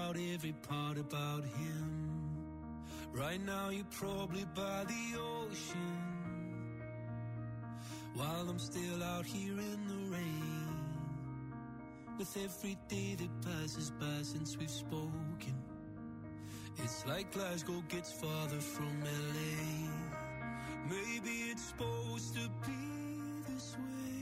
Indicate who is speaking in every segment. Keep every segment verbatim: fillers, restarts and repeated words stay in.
Speaker 1: out every part about him. Right now you're probably by the ocean, while I'm still out here in the rain. With every day that passes by since we've spoken, it's like Glasgow gets farther from L A. Maybe it's supposed to be this way,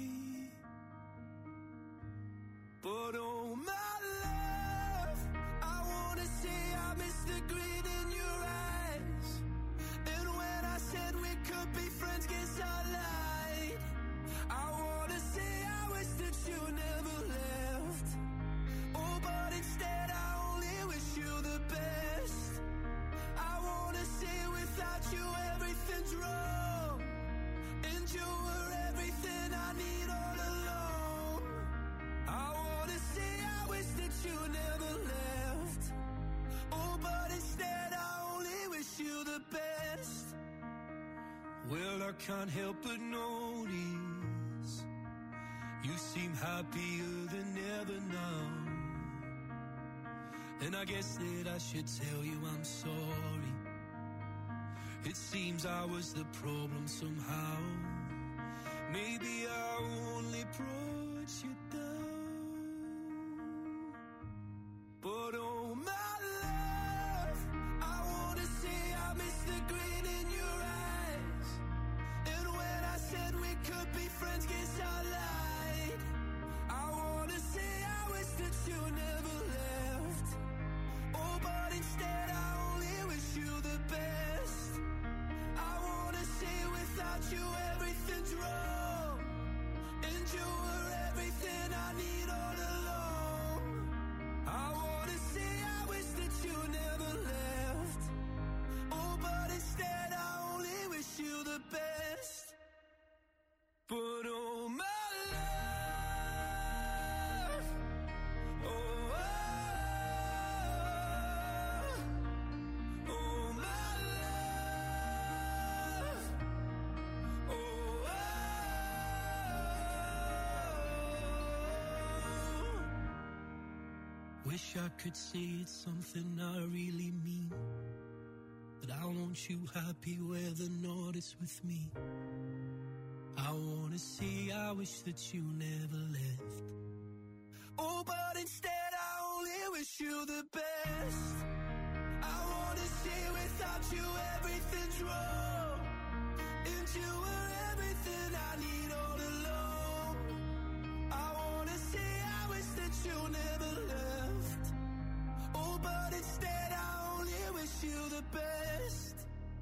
Speaker 1: but oh my love, I wanna say I miss the grin in your eyes. And when I said we could be friends, guess I lied. I wanna say I wish that you never left. Oh, but instead I only wish you the best. I wanna say without you everything's wrong, and you were everything I need all along. I wanna say I wish that you never left. Oh, but instead I only wish you the best. Well, I can't help but notice you seem happier than ever now. And I guess that I should tell you I'm sorry. It seems I was the problem somehow. Maybe I only brought you down, but oh my love, I wanna say I miss the grin in your eyes. And when I said we could be friends, guess I lied. I wanna say I wish that you never left. Oh, but instead I only wish you the best. I wanna say without you everything's wrong, and you were everything I need all along. I wanna say I wish that you never left. Oh, but instead I only wish you the best. But oh my love, oh, oh, oh my love, oh, oh. Wish I could say it's something I really mean, that I want you happy whether or not it's with me. I wanna say I wish that you never left. Oh, but instead I only wish you the best. I wanna say without you everything's wrong, and you were everything I need all along. I wanna say I wish that you never left. Oh, but instead I only wish you the best.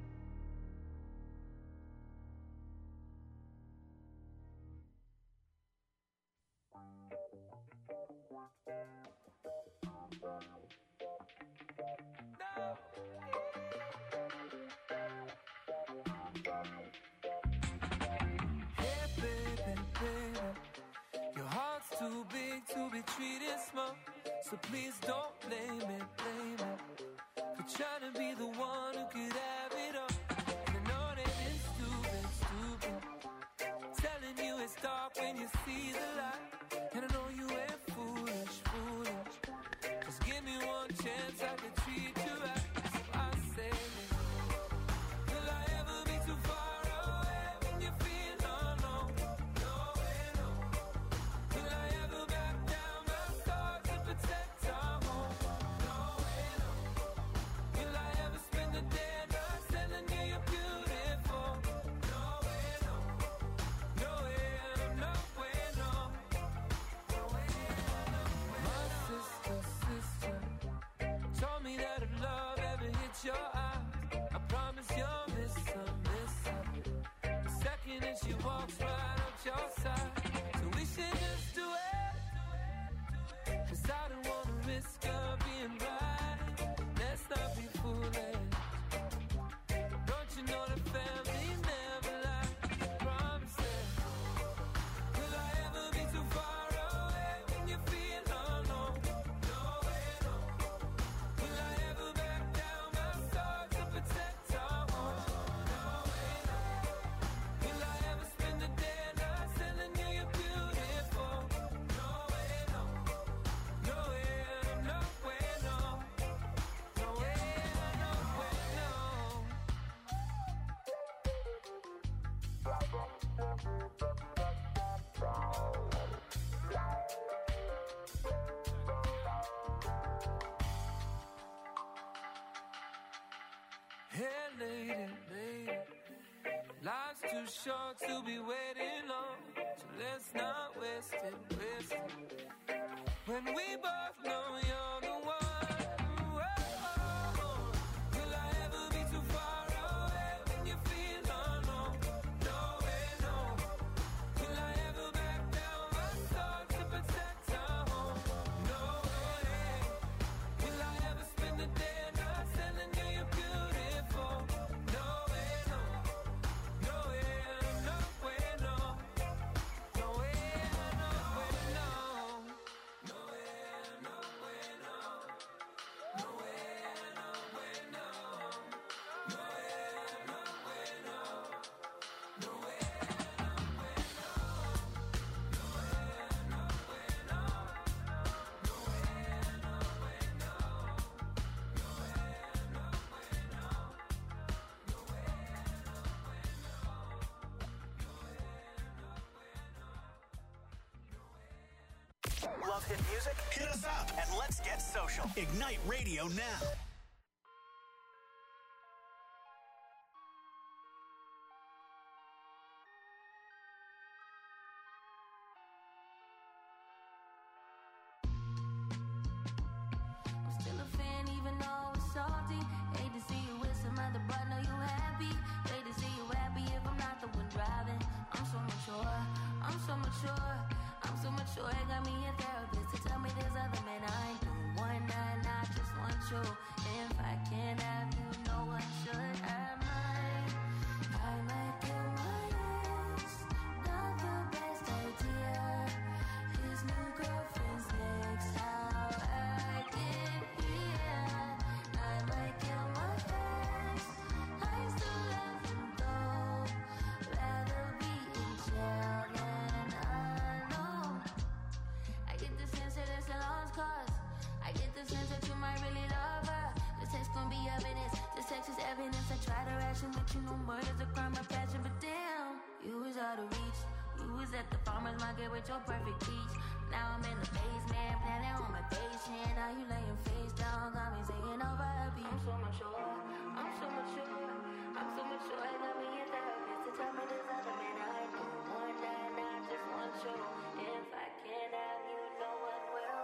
Speaker 2: Hey baby, baby, your heart's too big to be treated small. So please don't blame me, blame me for trying to be the one who could have it all. And I know that it's stupid, stupid, telling you it's dark when you see the light. And I know you ain't foolish, foolish. Just give me one chance, I could treat you right. So I say, will I ever be too far away when you feel alone? No way, no. Will I ever back down my stars to protect our home? No way, no. Will I ever spend the day not telling you you're beautiful? No way, no. No way, no way, no. No way, no way. My sister, sister told me that if love ever hits your eyes, I promise you'll miss her, miss her. The second that she walks right up your side. So we should just do it, 'cause I don't wanna risk her being right. Let's not be foolish. Don't you know the family's never lie? Promise it. Will I ever be too far away when you feel alone? No way, no. Will I ever back down my soul too short to be waiting on. So let's not waste it, waste it. When we both know you're the one.
Speaker 3: Love hit music? Hit us up and let's get social. Ignite Radio now.
Speaker 4: I'm still a fan even though it's salty. Hate to see you with some other, but know you happy. Hate to see you happy if I'm not the one driving. I'm so mature, I'm so mature. I'm so mature, it got me a therapist to tell me there's other men I ain't doing one night, I just want you. If I can't have you, no one should. I might, I might kill my ex. Not the best idea. His new girlfriend's next. How I get here. I might kill my ex. I still love him though. Rather be in jail than alone. I get the sense that it's a lost cause. I get the sense that you might really love her. This text gon' be evidence. This text is evidence. I try to ration, but you know murder's a crime of passion. But damn, you was out of reach. You was at the farmer's market with your perfect peach. Now I'm in the basement, planning on my patient. Now you laying face down, got me singing over a beat. I'm so mature, I'm so mature, I'm so mature. I got me a therapist to tell me there's other men I do. One night, I just want you. If I can't have you, no one will.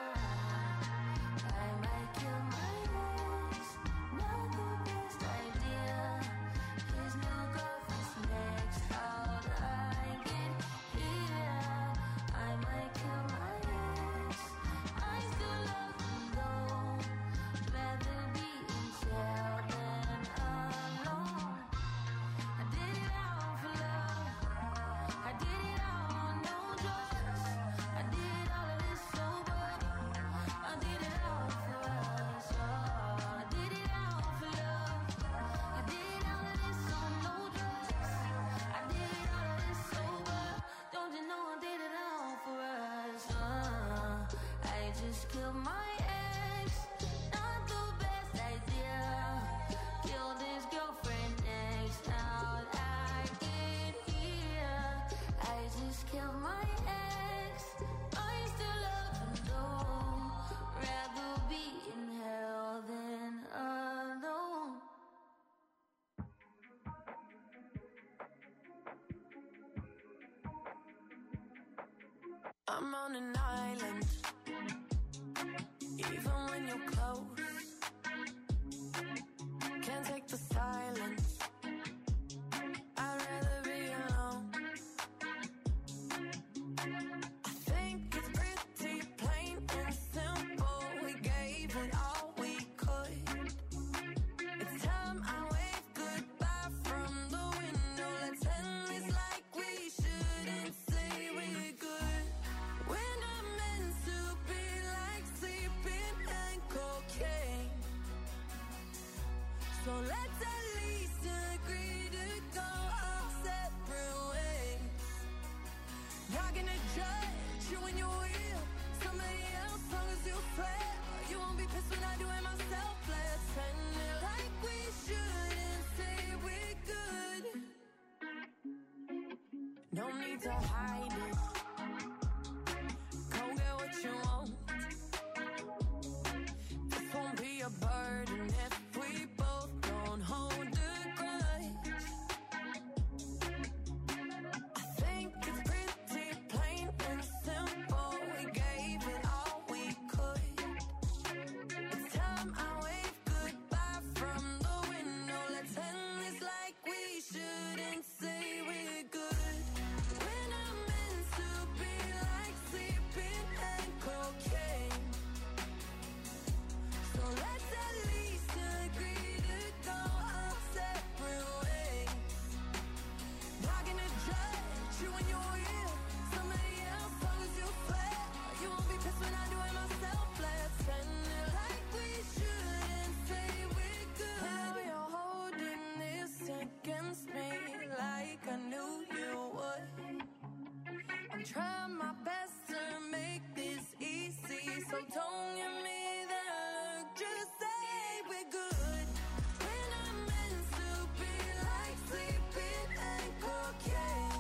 Speaker 4: I might kill my ex, not the best idea. His new girlfriend's next. How'd I get here? I might kill my ex. I still love him though. Rather be in jail than alone. I did it all for love. I did it all on no drugs. I did all of this sober. I did it all for us. Oh, I did it all for love. I did all of this on no drugs. I did all of this sober. Don't you know I did it all for us? Uh, I just killed my ex. Not the best idea. Killed his girlfriend next. How'd I get here? I just killed my ex. I still love him though. Rather be in hell than alone.
Speaker 2: I'm on an island. Even when you're close, can't take the silence. I'd rather be alone. I think it's pretty plain and simple. We gave it all we could. It's time I wave goodbye from the window. Let's end this like we shouldn't say we're good. We're not meant to be like sleeping and cocaine. So let's at least agree to go our separate ways. Not gonna judge you when you will somebody else, long as you swear you won't be pissed when I do it myself. Let's end it like we shouldn't say we're good. No need to hide it. Go get what you want. This won't be a burden if we both don't hold a grudge. you when you're here. Somebody else, long as you swear. You won't be pissed when I do it myself. Let's end it like we should and say we're good. Now you're holding this against me like I knew you would. I'm trying my best to make this easy, so don't give me that look, just say we're good. When I'm meant to be like sleeping and cocaine.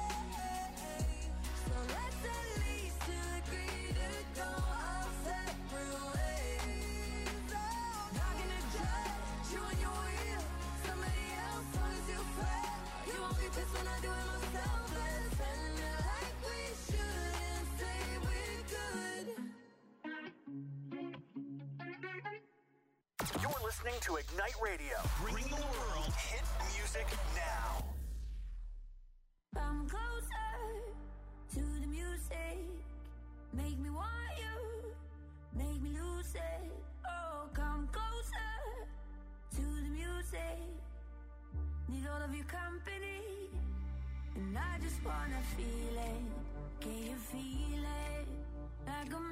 Speaker 2: So let's at least agree to go our separate ways. Not gonna judge you when you're here. Somebody else, long as you swear. You won't be pissed when I do it myself. Let's end it like we should and say we're good.
Speaker 3: You're listening to Ignite Radio, bringing the world hit music now.
Speaker 4: Come closer to the music. Make me want you. Make me lose it. Oh, come closer to the music. Need all of your company. And I just wanna feel it. Can you feel it? Like a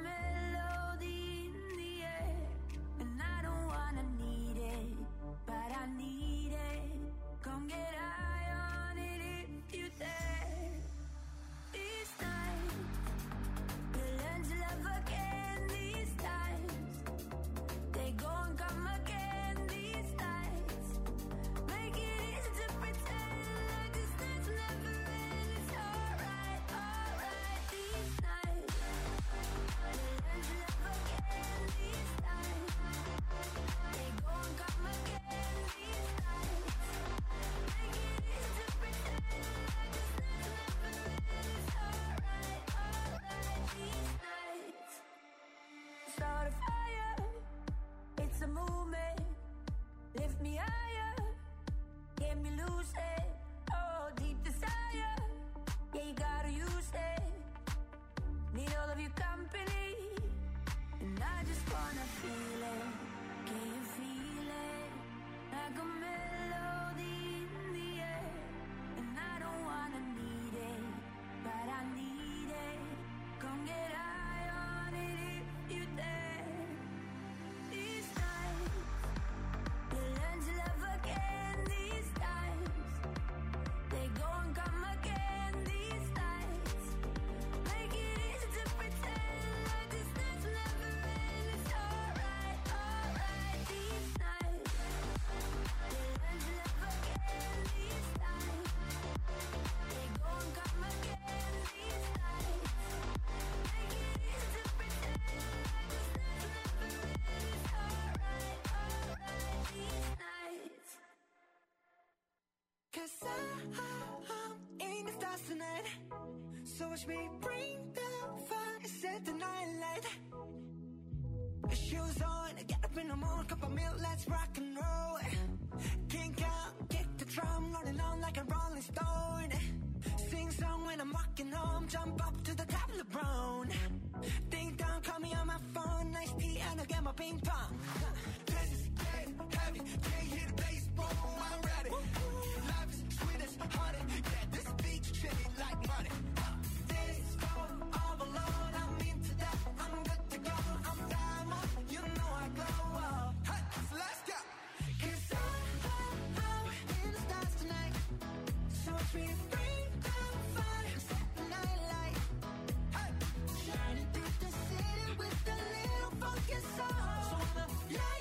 Speaker 4: melody in the air. And I don't wanna need it, but I need it. Come get high on it if you dare. These nights, we'll learn to love again. These times, they go and come again. These nights, make it easy to pretend like this night's never end. It's alright, alright. These nights, we'll learn to love again. These times, they go and come again. These nights, make it easy to pretend like this night's never end. It's alright, alright. These nights, start a fire. It's a movement. Lift me higher. Get me loose it. Oh, deep desire. Yeah, you gotta use it. Need all of your company. And I just wanna feel it. Can you feel it? Like a melody in the air. And I don't wanna need it, but I need it. Come get high on it if you dare. These nights, we'll learn to love again. These times, they go and come again. These nights, make it easy to pretend like this night's never end. It's alright, alright. These nights, we'll learn to love again. These times, they go and come again. These nights, make it easy to pretend like this night's never end. It's alright, alright. These nights.
Speaker 2: Cause I, I'm in the stars tonight. So watch me bring the fire, set the night light. Shoes on, get up in the morning, cup of milk, let's rock and roll. Kink out, kick the drum, rolling on like a rolling stone. Sing song when I'm walking home, jump up to the top of the brown. Ding dong, call me on my phone, nice tea and I'll get my ping pong. This is getting heavy, can't hit the bass, boom, I'm ready. Life is sweet as honey, yeah, this beach chilly like money. This phone all alone, I'm into that, I'm good to go, I'm diamond, you know I glow up. Hey, so let's go. Cause I, I, I'm in the stars tonight. So watch me bring the fire, set the night light. Hey, shining through the city with a little funky soul. So I'ma light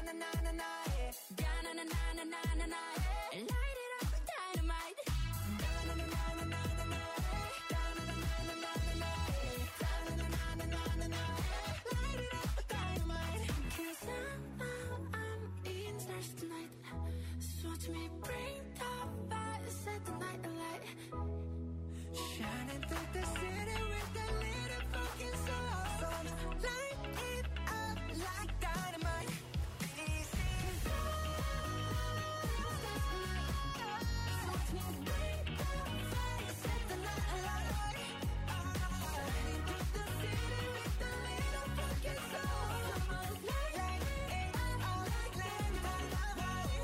Speaker 2: na na na na, yeah. Da na na na na na na na, yeah. Light it up with dynamite. Da na na na na na na na, da na na na na na na, da na na na na na na na, light it up with dynamite. 'Cause somehow I'm in stars tonight. So watch me bring the fire, set the night alight. Shining through the city with a little fucking soul. So light it up like dynamite. Easy. So watch me bring the fire, set the night alight. Shining through the city with a little fucking soul. Light it up like dynamite.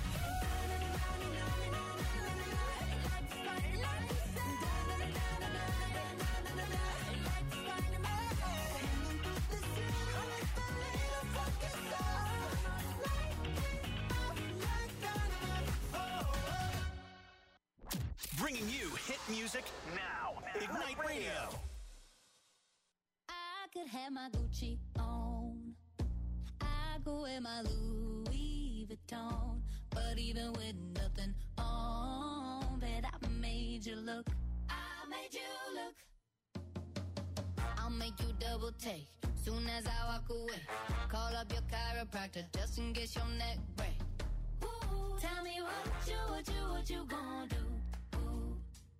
Speaker 3: Bringing you hit music now. Ignite Radio.
Speaker 4: I could have my Gucci on. I go wear my Louis Vuitton. But even with nothing on, bet I made you look. I made you look. I'll make you double take soon as I walk away. Call up your chiropractor just in case your neck break. Ooh, tell me what you, what you, what you gonna do? Ooh.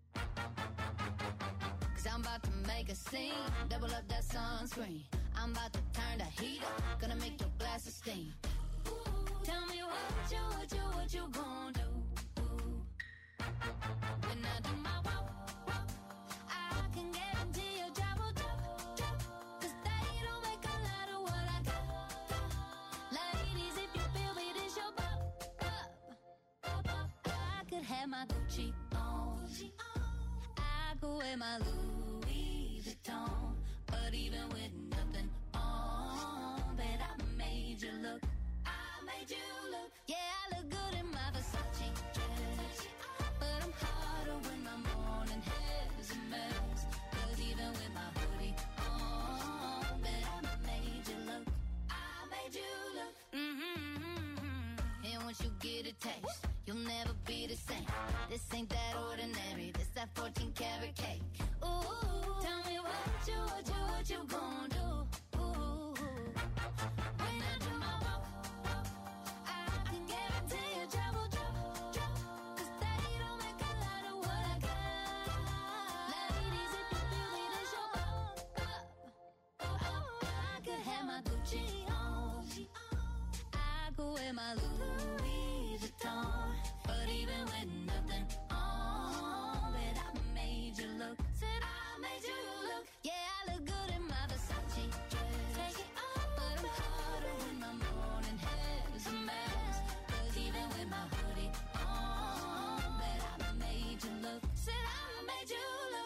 Speaker 4: Cause I'm about to make a scene, double up that sunscreen. I'm about to turn the heat up, gonna make your glasses steam. Ooh, tell me what you, what you, what you gonna do? Ooh. When I do my walk, walk, I can guarantee your job will drop, drop. Cause they don't make a lot of what I got, got. Ladies, if you feel me, this your pop, pop, pop, pop. I could have my Gucci on. I could wear my Louis Vuitton. But even with nothing on, bet I made you look. I made you look. Yeah, I look good in my Versace dress. But I'm hotter when my morning hair's a mess. Cause even with my hoodie on, bet I made you look. I made you look. Mm-hmm. And once you get a taste, you'll never be the same. This ain't that ordinary. This that fourteen karat cake. Ooh, tell me what you, what you, what you gon' do? Ooh, when I do my walk, walk, I can guarantee your job will drop, drop. Cause they don't make a lot of what I got. Ladies, if you feel me, this your pop, pop, pop. I could have my Gucci on. I could wear my Louis Vuitton. But even with nothing on, bet I made you look. Said I made you look. Yeah, I look good in my Versace dress. Take it off, but I'm hotter when my morning hair's a mess. Cause even with my hoodie on, bet I made you look. Said I made you look.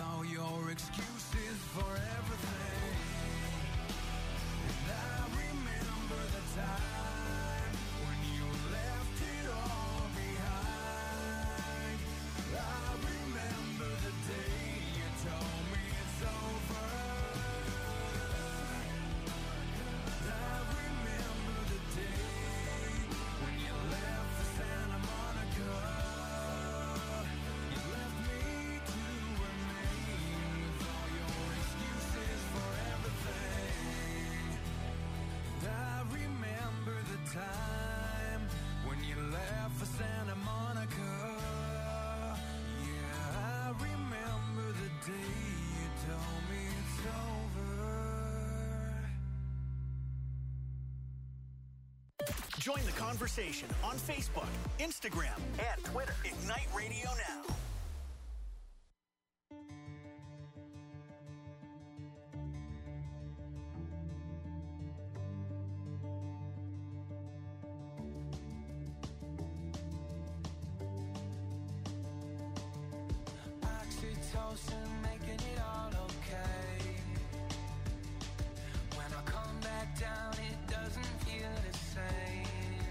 Speaker 2: all your excuses for everything. And I remember the time when you left it all behind. I remember the day you told me it's over. I remember the day when you left for Santa Monica. You left me to remain with all your excuses for everything. And I remember the time when you left for Santa Monica. Yeah, I remember the day you told me it's over.
Speaker 3: Join the conversation on Facebook, Instagram, and Twitter. Ignite Radio Now.
Speaker 2: Oxytocin making it all okay. When I come back down, it doesn't feel the same.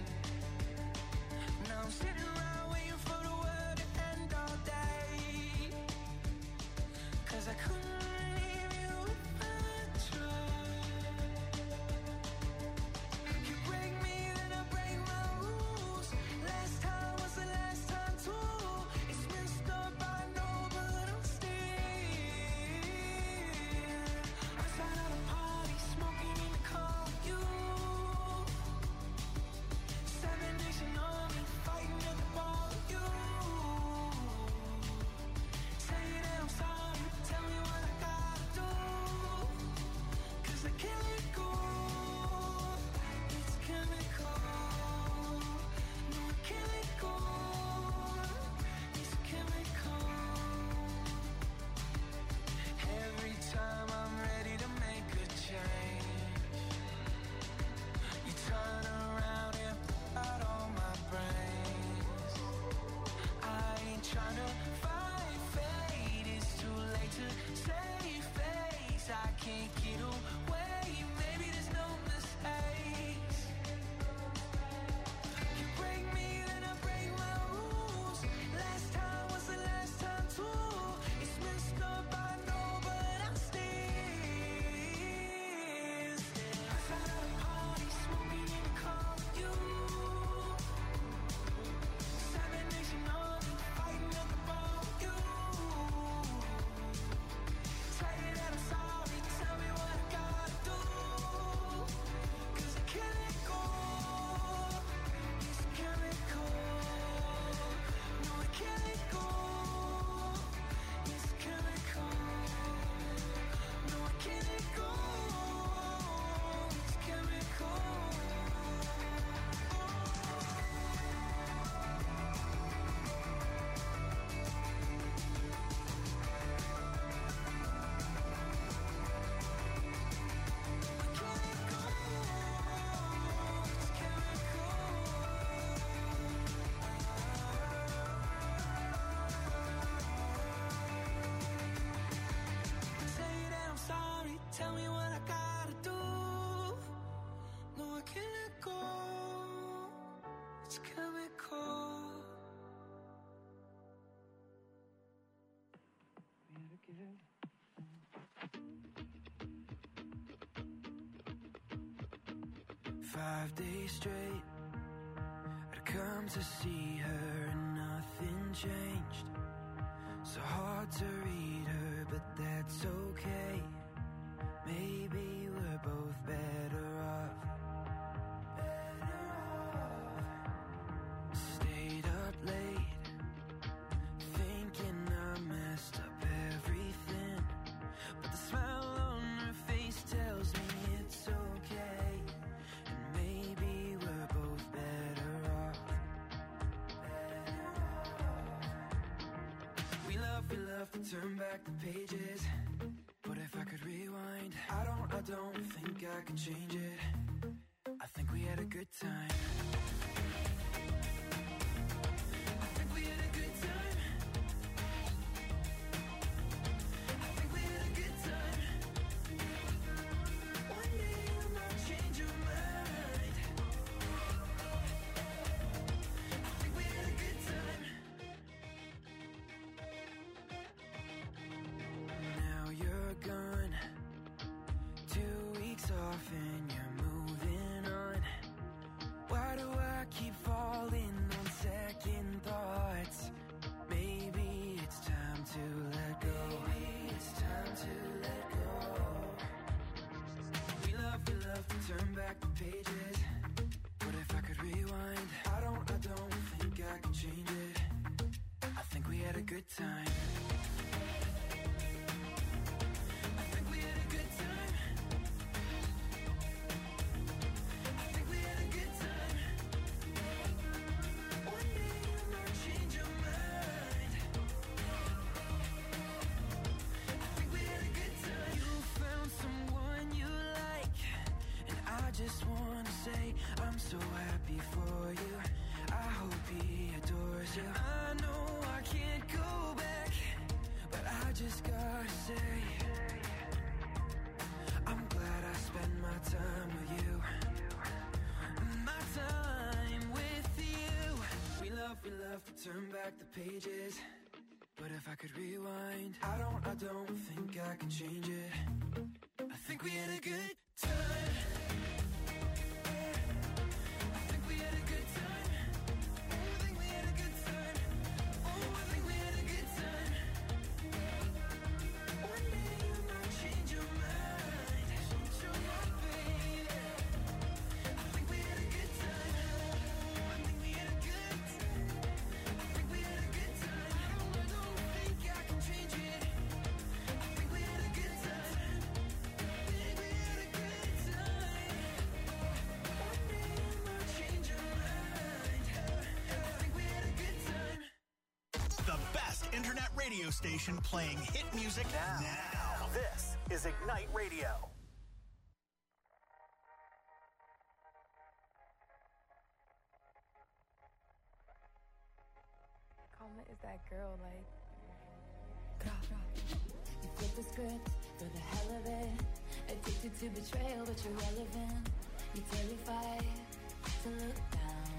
Speaker 2: Now I'm sitting around waiting for the world to end all day. 'Cause I couldn't leave you if I tried. You break me, then I break my rules. Last time was the last time too. It's messed up, I know, but I'm still outside of the party, smoking in the car with you. Seven Nation Army, fighting at the bar with you. Say that I'm sorry, tell me what I gotta do. 'Cause I can't let go. It's chemical. No, I can't let go. It's chemical. Every time I'm ready to make a change, you turn around and put out all my brains. I ain't trying to fight fate, it's too late to save face. I can't get away, maybe there's no mistakes. You break me, then I break my rules. Last time was the last time too. It's messed up, I know, but I'm still outside of the party, smoking in the car with you. Seven Nation Army, fighting at the bar with you. Say that I'm sorry, tell me what I gotta do. 'Cause I can't let go. It's chemical. No, I can't let go. It's chemical. No, I can't let go. It's chemical. Say that I'm sorry, tell me what I gotta do. No, I can't let go. It's chemical. Five days straight, I'd come to see her and nothing changed. So hard to read her, but that's okay. Maybe we're both better off. Better off. Stayed up late, thinking I messed up everything. But the smile on her face tells me it's okay. And maybe we're both better off. Better off. We love, we love to turn back the pages. But if I could rewind, I don't, I don't think I could change it. I think we had a good time. I think we had a good time. I can change it. I think we had a good time. I think we had a good time. I think we had a good time. One day you might change your mind. I think we had a good time. You found someone you like, and I just wanna say I'm so happy for you. I hope he adores you. I know I can't go back, but I just gotta say I'm glad I spent my time with you. My time with you. We love, we love to turn back the pages, but if I could rewind, I don't, I don't think I can change it. I think we had a good time. I think we had a good time. Oh, I think we had a good time. Oh, I think we had a good time. One day you might change your mind. Change your mind, baby. I think we had a good time. Oh, I think we had a good time. I think we had a good time. I don't, I don't think I can change it. I think we had a good time. I think we had a good time. One day you might change your mind. I think we had a good time.
Speaker 3: The best internet radio station playing hit music now. now. This is Ignite Radio.
Speaker 5: Karma is that girl, like.
Speaker 4: You flip the script for the hell of it. Addicted to betrayal, but you're relevant. You're terrified to look down.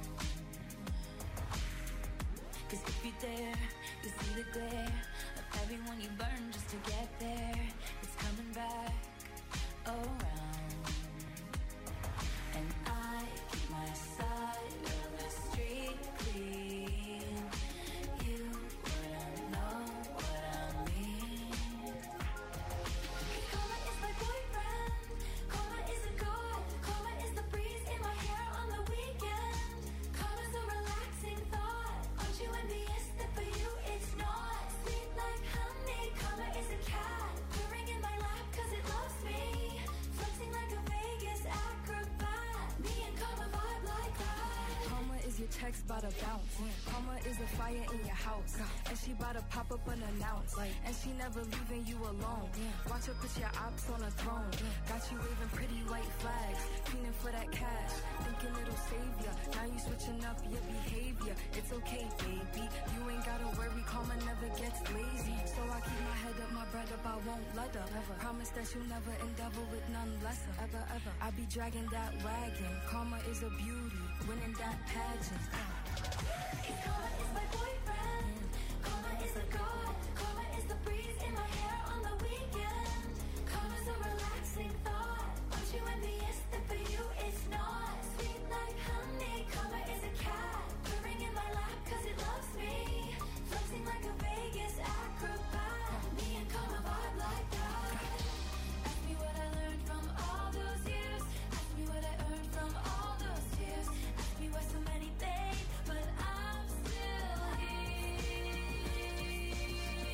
Speaker 4: Cause if you dare, you see the glare of everyone you burn just to get there. It's coming back around. And I keep my side of the street clean. You wouldn't know what I mean. Karma is my boyfriend. Karma is a god. Karma is the breeze in my hair on the weekend. Karma's a relaxing thought. Aren't you envious that for you it's not? Sweet like honey. Karma is a cat purring in my lap cause it loves me. Flexing like a Vegas acrobat. Me and Karma vibe like that.
Speaker 5: Karma is your text by the bounce. Karma is a fire in your house. And she bout to pop up unannounced. And she never leaving you alone. Watch her put your ops on a throne. Got you waving pretty white flags. Feeling for that cash. Thinking it'll save ya. Now you switching up your behavior. It's okay, baby. You ain't gotta worry. Karma never gets lazy. So I keep my head up, my bread up. I won't let up. Ever. Promise that you'll never endeavor with none lesser. Ever, ever. I be dragging that wagon. Karma is a beauty. Winning that pageant.
Speaker 4: Karma is my boyfriend. Karma is a god. Karma is the breeze in my hair on the weekend. Karma's a relaxing thought. Aren't you envious that for you it's not? Sweet like honey. Karma is a cat purring in my lap cause it loves me. Flexing like a Vegas acrobat. Me and Karma vibe like that. Ask me what I learned from all those years. Ask me what I earned from all those tears. Ask me why so many fade, but I'm still here.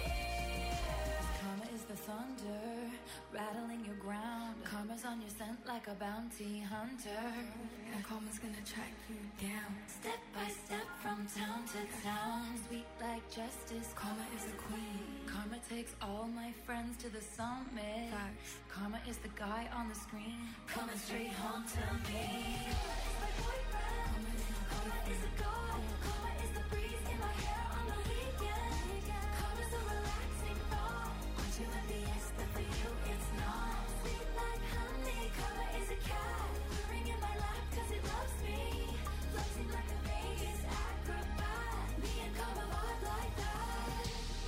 Speaker 4: Karma is the thunder rattling your ground. Karma's on your scent like a bounty hunter.
Speaker 5: And karma's gonna track you down.
Speaker 4: Step by step from town to town. Sweet like justice.
Speaker 5: Karma is a queen.
Speaker 4: Karma takes all my friends to the summit.
Speaker 5: Facts.
Speaker 4: Karma is the guy on the screen coming straight home to me. Karma is my boyfriend. Karma is a god. Karma is the breeze in my hair on the weekend. Karma's a relaxing thought. Aren't you envious that for you it's not? Sweet like honey. Karma is a cat purring in my lap cause it loves me. Flexing like a Vegas acrobat. Me and Karma vibe like that.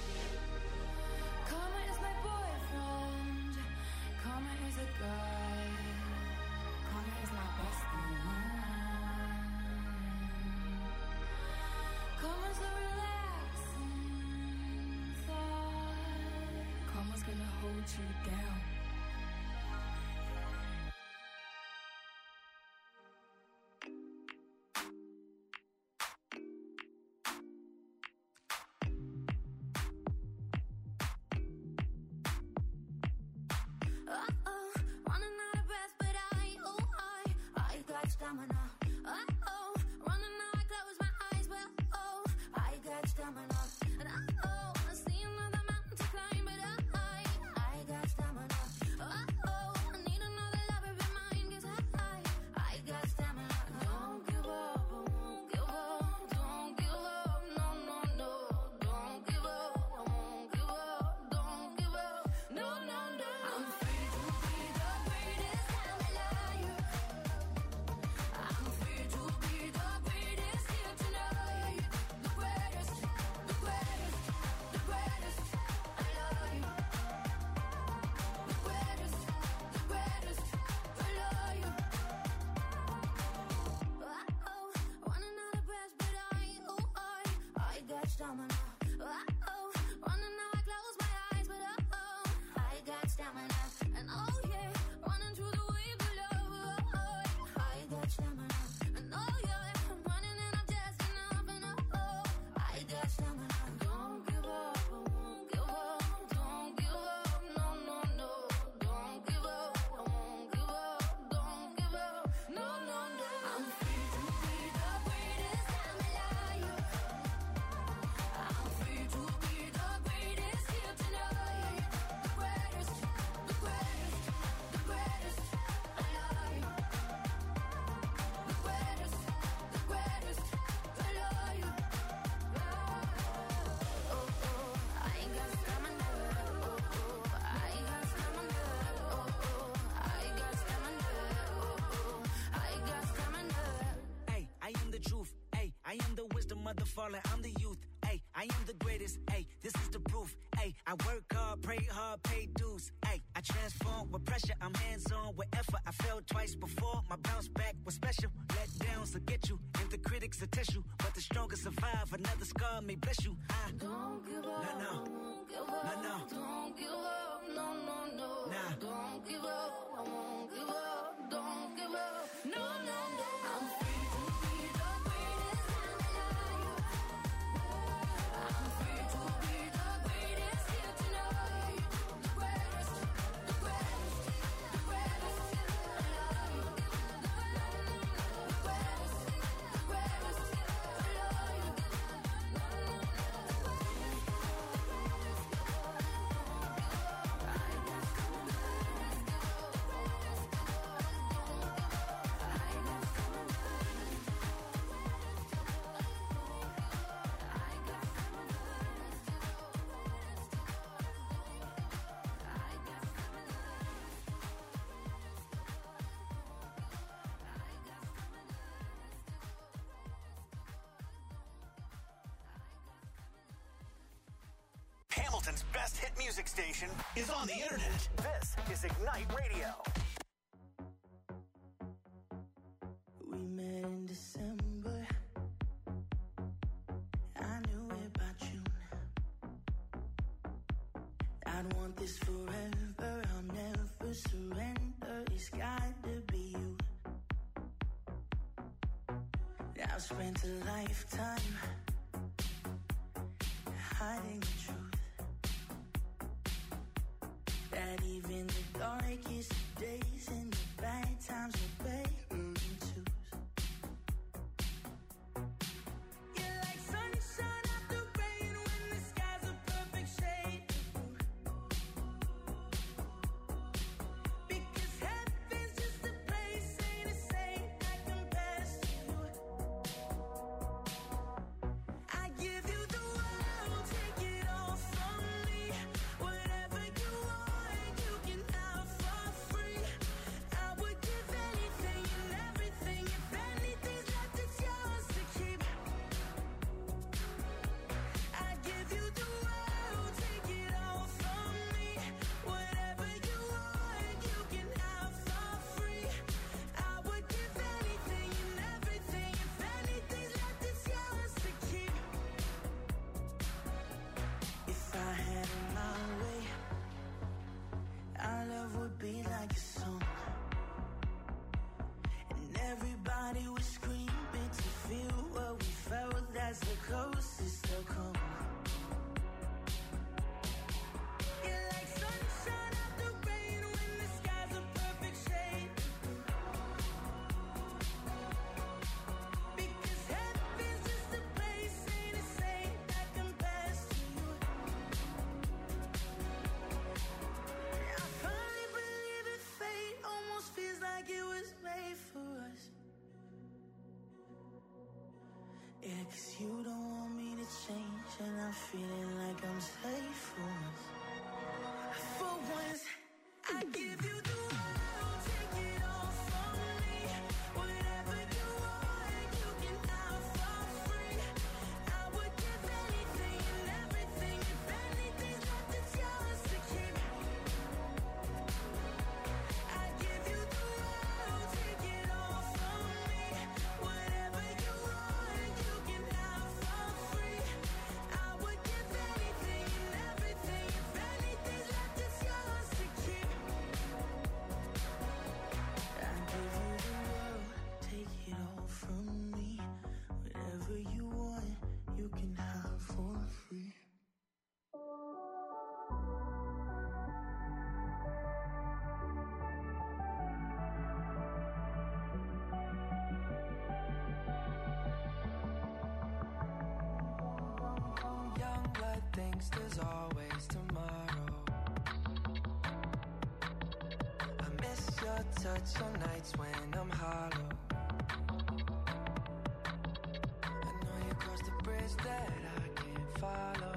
Speaker 4: Karma is my boyfriend. Karma is a guy.
Speaker 5: Karma is my bestie.
Speaker 4: Karma's a relaxing thought.
Speaker 5: Karma's gonna hold you down.
Speaker 4: got stamina. Uh-oh, running now I close my eyes, but oh, I got stamina. And uh-oh, I see another mountain to climb, but uh, I, I got stamina. Uh-oh, I need another lover of mine, 'cause I, I, I got stamina. Don't give up, I won't give up. Don't give up, no, no, no. Don't give up, I won't give up. Don't give up, no, no, no. I'm free to be the greatest Himalaya. I'm free to be the greatest here tonight. The greatest, the greatest, the greatest. I love you. The greatest, the greatest. I love you. Uh-oh, running out of breath, but I, oh, I, I got stamina. Uh-oh, running now I close my eyes, but uh-oh, I got stamina. And oh yeah, running through the waves of love, oh, I got stamina. And oh yeah, I'm running and I'm just enough, and oh, I got stamina. Don't give up, I won't give up. Don't give up, no, no, no. Don't give up, I won't give up. Don't give up, no, no, no. I'm free to be the greatest Himalaya. I'm free to be the greatest here tonight. The greatest, the greatest, the greatest. I love you. The greatest, the greatest. I love you. Oh, oh, I ain't got stamina. Oh, oh, I got stamina. Oh, oh, I got stamina. Oh, oh, I got stamina.
Speaker 6: Hey, I am the truth. Hey, I am the wisdom of the fallen. I'm the youth. Hey, I am the greatest. Hey, this is the proof. Hey, I work hard, pray hard, pay dues. Hey, I transform with pressure. I'm hands-on with effort. I failed twice before. My bounce back was special. Let downs will get you, and the critics will test you. But the strongest survive. Another scar may bless you. I
Speaker 4: Don't give up.
Speaker 6: No, no.
Speaker 4: I won't give up.
Speaker 6: No, no.
Speaker 4: Don't give up. No, no, no.
Speaker 6: Nah.
Speaker 4: Don't give up. I won't give up. Don't give up. No, no, no. I'm free to be the greatest Himalaya. I'm free to be the greatest here tonight. The greatest, the greatest, the greatest. I love you. The greatest, the greatest. I love you.
Speaker 3: Hamilton's best hit music station is on the internet. This is Ignite Radio.
Speaker 7: We met in December. I knew it by June. I'd want this forever. I'll never surrender. It's got to be you. I've spent a lifetime hiding the truth. That even the darkest days and the bad times are better to choose. You're like sunshine after rain when the sky's a perfect shade of blue. Because heaven's just a place, ain't a saint that compares to you. I give you the world, take it all from me. Whatever you want, you can have for free. I would give anything and everything. If anything's left, it's yours to keep. I give you the world, take it all from me. Whatever you want, you can have for free. I would give anything and everything. If anything's left, it's yours to keep. If I had it my way, our love would be like a song. And everybody would scream to feel what we felt. That's the closest they'll come. You're like sunshine after rain when the sky's a perfect shade of blue.
Speaker 8: Yeah, 'cause you don't want me to change, and I'm feeling like I'm safe for once. For once, I give you the world, take it all from me. Whatever you want, you can have for free. I would give anything and everything, if anything's left, it's yours to keep. I give you the world, take it all from me. Whatever you want, you can have for free. I would give anything and everything, if anything's left, it's yours to keep. I give you the world, take it all from me. Whatever you want, you can have for free.
Speaker 2: Young blood thinks there's always tomorrow. I miss your touch on nights when I'm hollow. I know you crossed the bridge that I can't follow.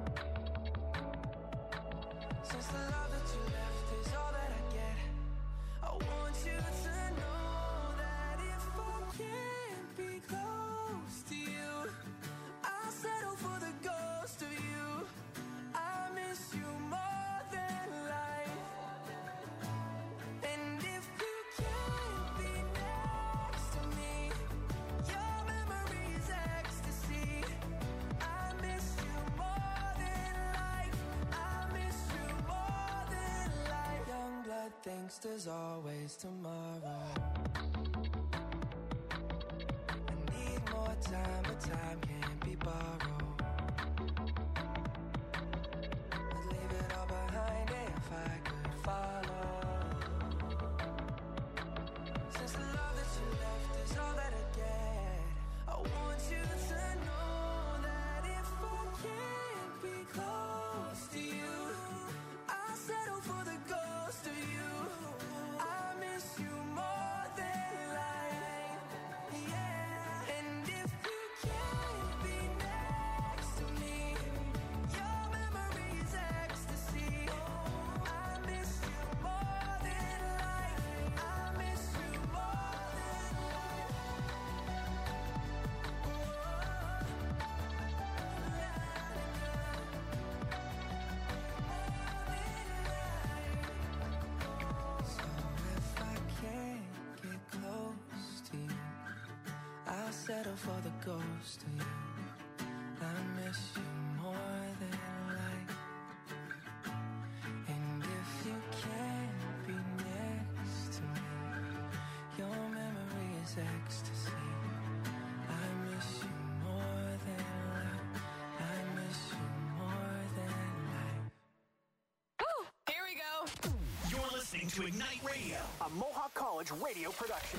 Speaker 2: Since the love that you left is all that I get, I want you to know that if I can't be close to you, I'll settle for the ghost of you. I miss you more than life. And if you can't be next to me, your memory is ecstasy. I miss you more than life. I miss you more than life. Young blood thinks there's always tomorrow. I need more time, but time can't be borrowed. I'd leave it all behind if I could follow. Since the love that you left is all that I get, I want you to know that if I can't be close to you, I'll settle for the ghost of you. I miss you more than life. Yeah. And if you can't be next to me, your memory is ecstasy. I miss you more than life. I miss you more than life. So if I can't get close to you, I'll settle for the ghost of you. I miss you more than life. And if you can't be next to me, your memory is ecstasy. I miss you more than life. I miss you more than life.
Speaker 9: Here we go.
Speaker 3: You're listening to Ignite Radio, a Mohawk College radio production.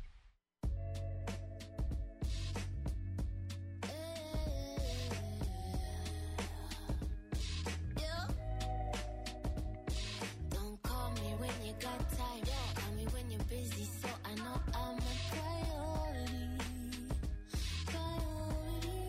Speaker 4: Don't call me when you got time. Call me when you're busy, so I know I'm a priority. Priority.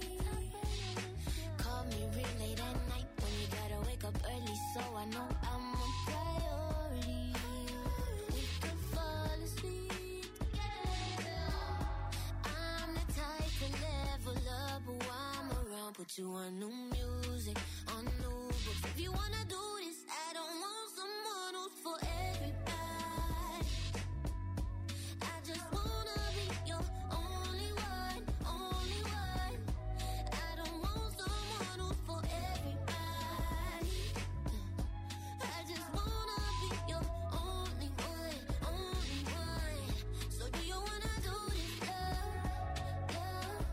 Speaker 4: Call me real late at night when you gotta wake up early, so I know I'm a priority. We could fall asleep together. I'm the type to level up while I'm around. Put you on new music, on new books. If you wanna do this, I don't want someone who's for everybody. I just wanna be your only one, only one. I don't want someone who's for everybody. I just wanna be your only one, only one. So do you wanna do this, love, love,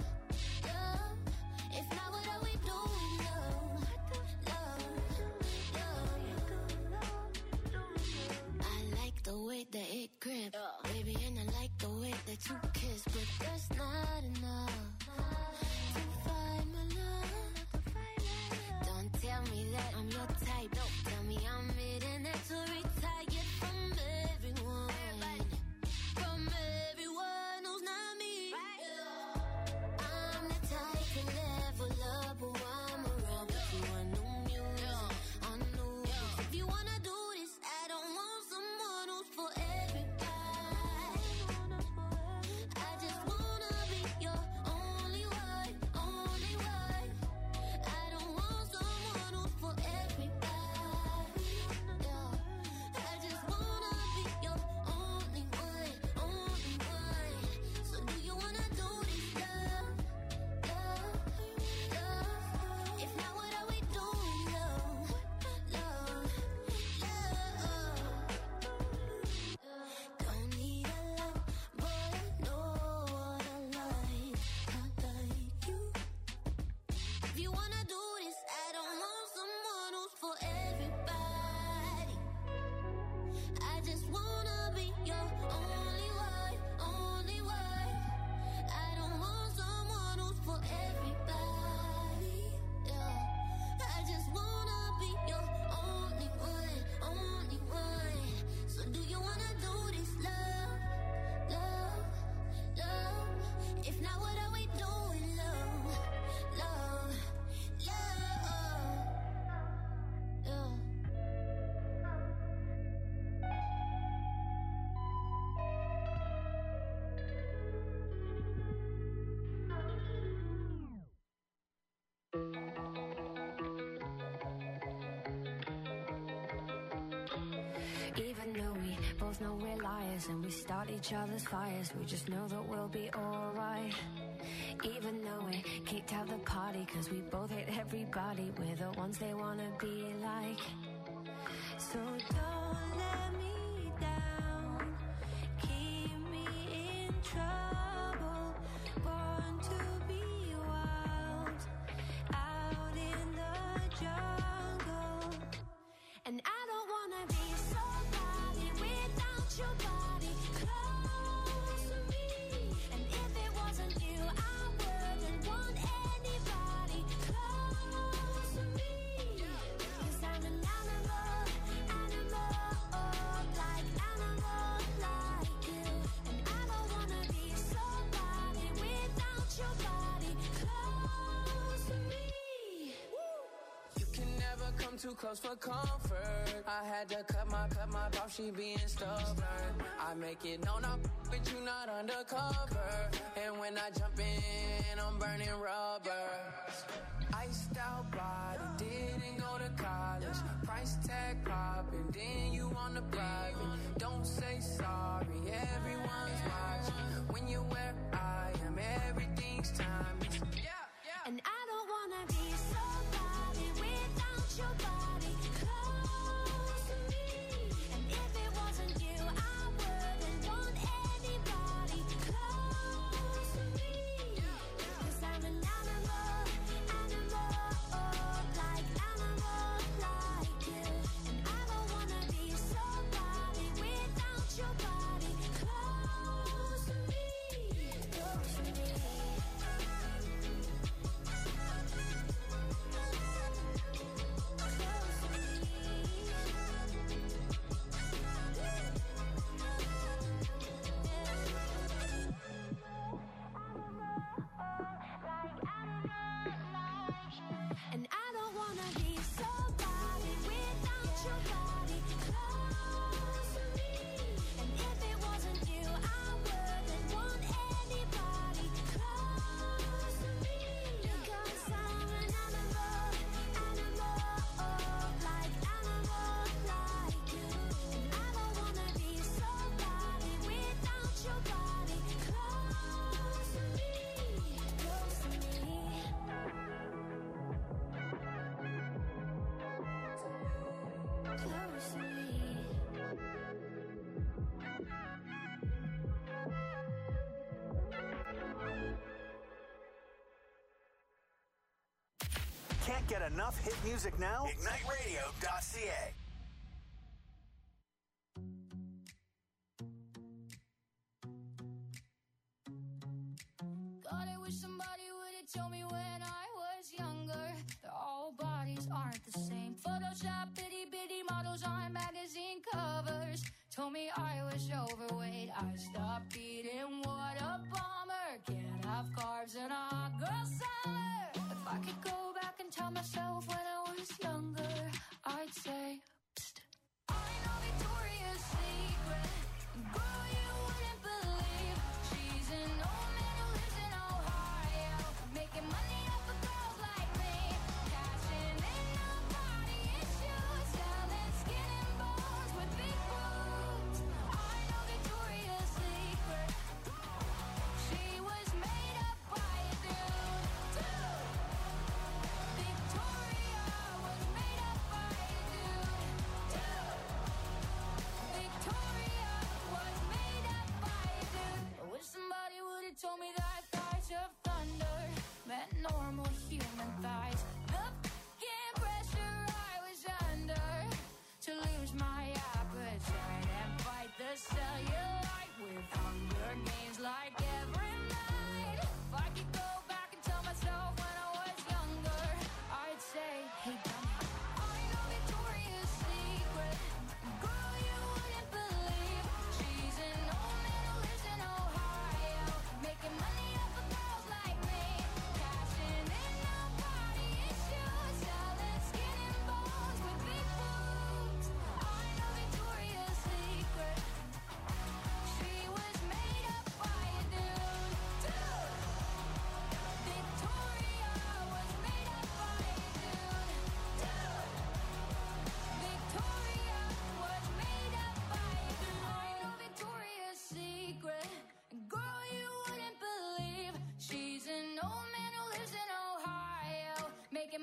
Speaker 4: love? If not, what are we doing, love, love, love? If you wanna do this, I don't want someone who's for everybody. I just wanna be your only one, only one. I don't want someone who's for everybody. Yeah. I just wanna be your only one, only one. So do you wanna do this, love, love, love? If not, what are we doing, love, love, love, yeah.
Speaker 5: Even though we both know we're liars and we start each other's fires, we just know that we'll be alright. Even though we kicked out the party cause we both hate everybody, we're the ones they wanna be like. So don't let me down, keep me in trouble, born to be wild, out in the jungle. And I don't wanna be somebody without your body close to me. And if it wasn't you, I wouldn't want anybody close to me. Cause I'm an animal, animal, like animal, like you. And I don't wanna be somebody without your body close to me.
Speaker 2: You can never come too close for comfort. I had to cut my, cut my off, she being stubborn. I make it known I'm but you not undercover. And when I jump in, I'm burning rubber. Iced out body, didn't go to college. Price tag popping, then you on the private. Don't say sorry, everyone's watching. When you're where I am, everything's timeless.
Speaker 5: And I don't wanna be somebody without your body close to me. And if it wasn't you, I wouldn't want anybody close to me. Cause I'm an animal, animal, like animal, like you. And I don't wanna be somebody without your body close to me, close to me. And I don't wanna be somebody without your body close to me. And if it wasn't you, I wouldn't want anybody close to me. Because I'm an animal, animal, like animal, like you. And I don't wanna be somebody without your body close to me, close to me. Close to me.
Speaker 3: Can't get enough hit music now? ignite radio dot c a.
Speaker 4: God, I wish somebody would've told me when I was younger that all bodies aren't the same. Photoshop itty bitty models on magazine covers told me I was overweight. I stopped eating, what a bummer. Can't have carbs in a hot girl summer. If I could go back and tell myself when I was younger, I'd say, psst, I know Victoria's Secret. Girl, you wouldn't believe she's an old man who lives in Ohio, making money off of girls like me, cashing in on body issues, selling skin and bones with big boobs. I know Victoria's Secret.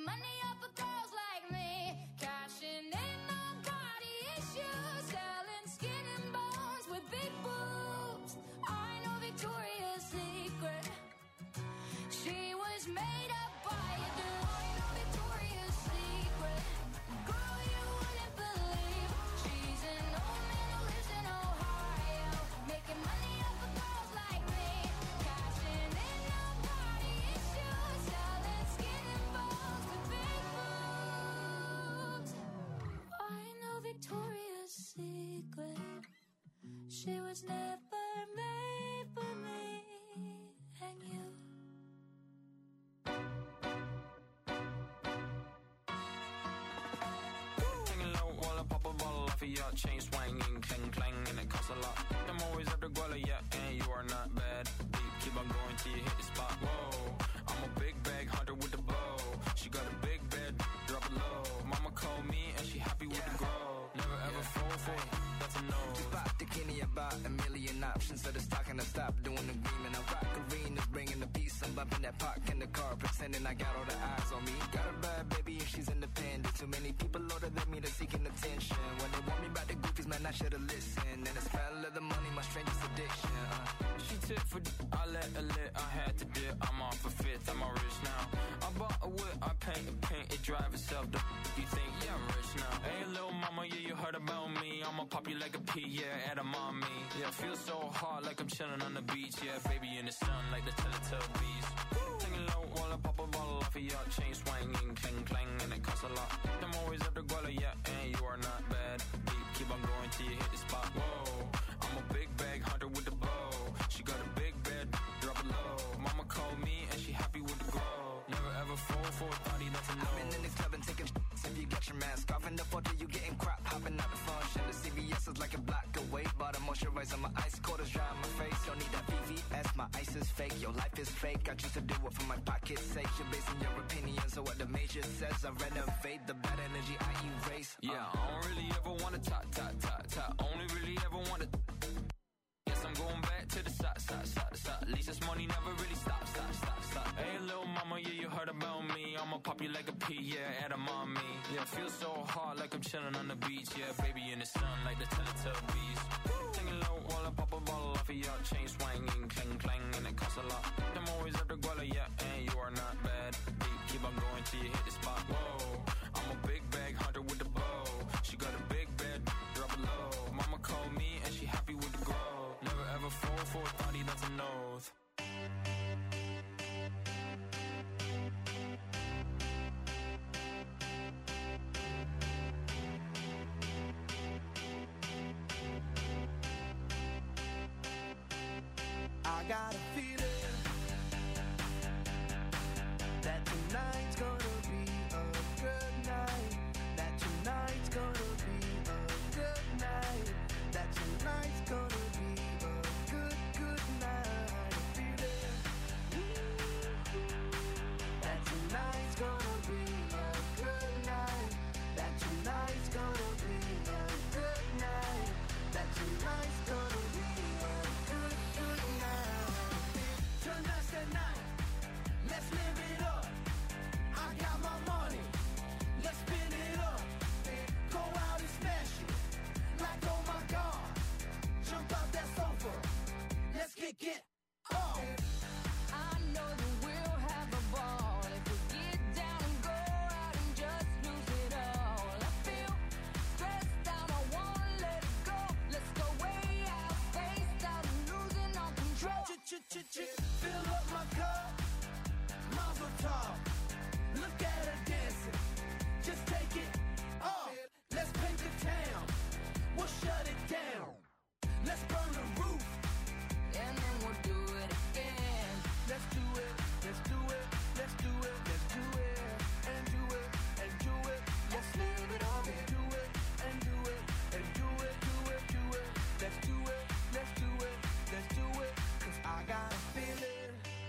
Speaker 4: money off of girls like me, cashing in on body issues, selling skin and bones with big boobs. I know Victoria's Secret. She was made up by a dude. I know Victoria's Secret. Girl, you wouldn't believe. She's an old man who lives in Ohio, making money off of girls like me, cashing in on body issues, selling skin and bones with big boobs. I know Victoria's Secret. She was never made for me and you.
Speaker 10: Taking low while I pop a bottle off of your chain swinging, clang clang, and it costs a lot. I'm always after Guala, yeah, and you are not bad. Deep, keep on going till you hit the spot. Whoa, I'm a big bag hunter with the bow. She got a big bed, drop it low. Mama called me and she happy with the grow. Never ever fall for it, that's a no.
Speaker 11: Just bought the Kenny about a million options. So the stock and I stop doing the green. And I rock arenas, bringing the peace. I'm bumping that park in the car, pretending I got all the eyes on me. Got a bad baby and she's independent. Too many people older than me, they're seeking attention. When they want me about the goofies, man, I should've listened. And the smell of the money, my strangest addiction. Uh.
Speaker 10: She tip for d- I let her lit, I had to dip. I'm off a fifth, I'm all rich now. I bought a whip, I paint a paint, it drive itself. The f- you think, yeah, I'm rich now. Hey, little mama, yeah, you heard about me. I'ma pop you like a pea, yeah, at a mommy. Yeah, feel so hot like I'm chilling on the beach. Yeah, baby in the sun like the Teletubbies. Taking low while I pop a bottle off of your chain swinging, clang clang, and it costs a lot. I'm always after Guala, yeah, and you are not bad. Deep, keep on going till you hit the spot. Whoa, I'm a big bag hunter with the bow. She got a big bed, drop it low. Mama called me and she happy with the grow. Never ever fall for a thotty, that's a no.
Speaker 11: I've been in the club and taking sh- if you got your mask off. In the photo you getting crap, hopping out the function. The C V S is like a block away. Bought a moisturizer, my ice cold is dry on my face. Don't need that V V S, my ice is fake. Your life is fake, I choose to do it for my pocket's sake. You're basing your opinions on what the major says. I renovate the bad energy I erase. uh.
Speaker 10: Yeah, I don't really ever wanna talk, talk, talk, talk. Only really ever wanna. Guess I'm going back to the side, side, side, side. At least this money never really stops, stop, stop, stop. Hey, little mama, yeah, you heard about me. I'ma pop you like a pea, yeah, at a mommy. Yeah, feel so hot like I'm chilling on the beach. Yeah, baby in the sun like the Teletubbies. Taking low while I pop a bottle off of your chain swinging, clang clang, and it costs a lot. I'm always after Guala, yeah, and you are not bad. Deep, keep on going till you hit the spot. Whoa, I'm a big bag hunter with the bow. She got a big bed, drop it low. Mama called me and she happy with the grow. Never ever fall for a thotty, that's a nose.
Speaker 2: I got a feeling that tonight's gonna be a good night. That tonight's gonna be a good night. That tonight's gonna be a good, good night. A feeling that tonight's gonna be a good night. That tonight's gonna be a good night. That tonight's gonna be a good, good night. Tonight's the night. Let's live it up. I got my money. Let's spin it up. Go out and smash it. Like, oh my God. Jump out that sofa. Let's get get up.
Speaker 4: I know that we'll have a ball if we get down and go out and just lose it all. I feel stressed out, I wanna let it go. Let's go way out, spaced out and losing all control.
Speaker 2: Ch-ch-ch-ch. Fill up my cup. Mazel tov. Look at her dancing. Just take it off. Let's paint the town. We'll shut it down. Let's burn the roof.
Speaker 4: And then we'll do it again.
Speaker 2: Let's do it. Let's do it. Let's do it. Let's do it. And do it. And do it. Let's live it up. And do it. And do it. And do it. Do it. Do it. Let's do it. Let's do it. Let's do it. Cause I got a feeling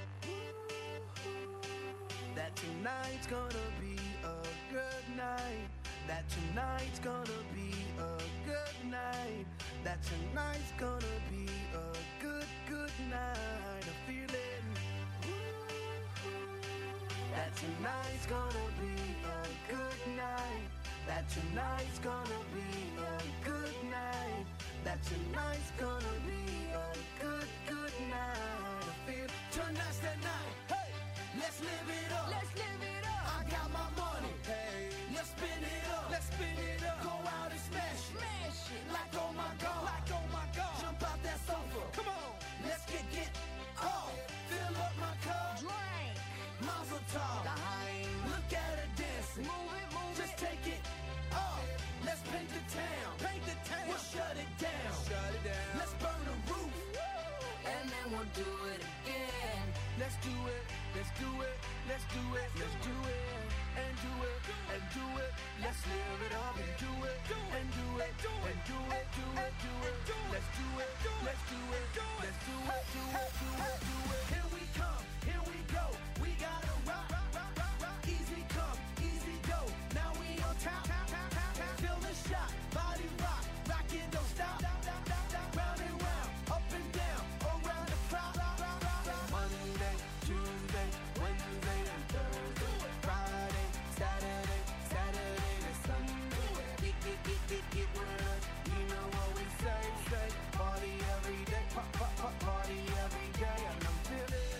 Speaker 2: that tonight's gonna be a good night. That tonight's gonna be a good night. That tonight's gonna be a good, good night. A feeling that tonight's gonna be
Speaker 8: that tonight's gonna be a good night. That tonight's gonna be a good, good night. I feel tonight's the night. Hey, let's live it up. Let's live it up. I got my money. Hey, let's spin it up. Let's spin it up. Go out and smash it. Smash it. Like oh my God. Like oh my God. Jump out that sofa. Come on. Let's get get off. Fill up my cup. Drink. Mazel tov. Look at her dancing. Move it, move Just it. take it off. Let's paint the town. Paint the town. We'll shut it down. Shut it down. Let's burn the roof. And then we'll do it again. Let's do it. Let's do it. Let's do it. Let's do it. And do it. And do it. Let's live it up and do it. And do it. And do it. Do it. Do it. Let's do it. Let's do it. Let's do it. Do it. Do it. Do it. Here we come. Here we go. We gotta rock. Easy come. Easy go. Now we on top. Feel the shot. Body rock. Rock it. Don't stop. Round and round. Up and down. Around the clock. Monday, Tuesday, Wednesday, and Thursday. Friday, Saturday, Saturday to Sunday. Get, get, get, get, get with us. You know what we say, say. Party every day. Pop, pop, pop, party every day. And I'm feeling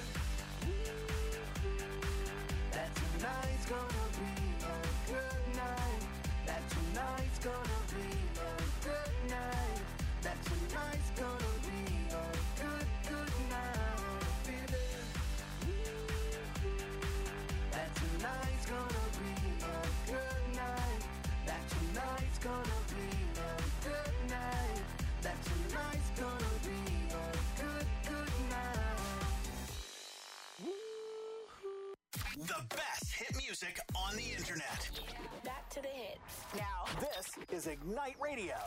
Speaker 8: that tonight's gonna be a good night. That tonight's gonna be a good night. That tonight's gonna be a good, good night. Feeling that tonight's gonna be a good night. That tonight's gonna be a good night. That tonight's gonna be a good, good night.
Speaker 3: The best hit music on the internet.
Speaker 12: Back to the hits.
Speaker 3: Now, this is Ignite Radio.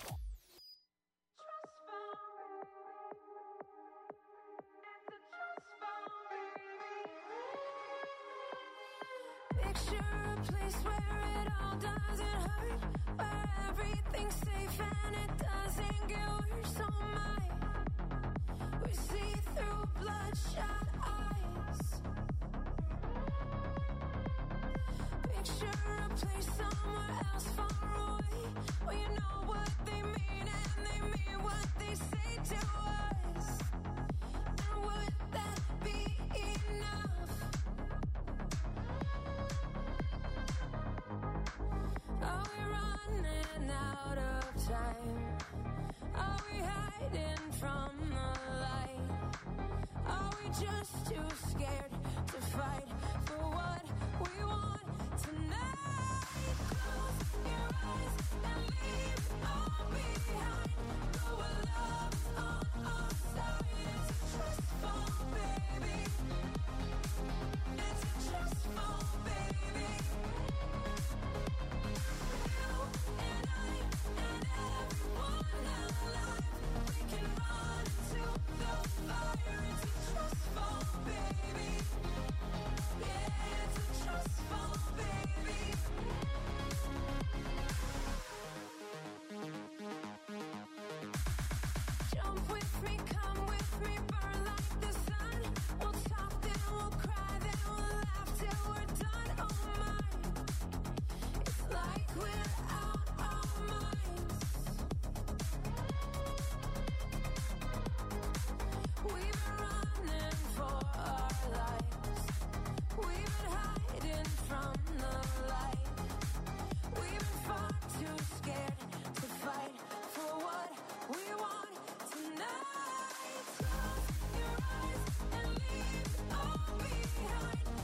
Speaker 7: Picture a place where it all doesn't hurt, where everything's safe and it doesn't get worse. Oh my, we see through bloodshot eyes. Picture a place somewhere else far away, where you know what they mean and they mean what they say to us. And would that be enough? Are we running out of time? Are we hiding from the light? Are we just too scared to fight?